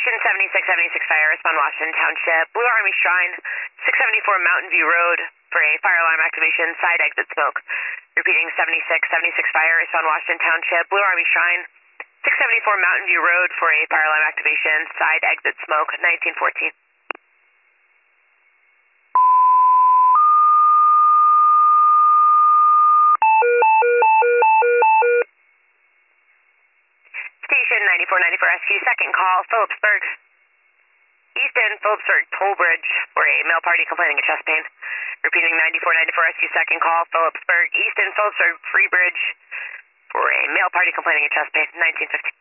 Station 7676 Fire, respond Washington Township, Blue Army Shrine, 674 Mountain View Road for a fire alarm activation, side exit smoke. Repeating 7676 Fire, respond Washington Township, Blue Army Shrine, 674 Mountain View Road for a fire alarm activation, side exit smoke, 1914. Station 9494 SQ, second call, Phillipsburg. Easton, Phillipsburg Toll Bridge for a male party complaining of chest pain. Repeating 9494 SQ, second call, Phillipsburg. Easton, Phillipsburg Free Bridge for a male party complaining of chest pain, 1915.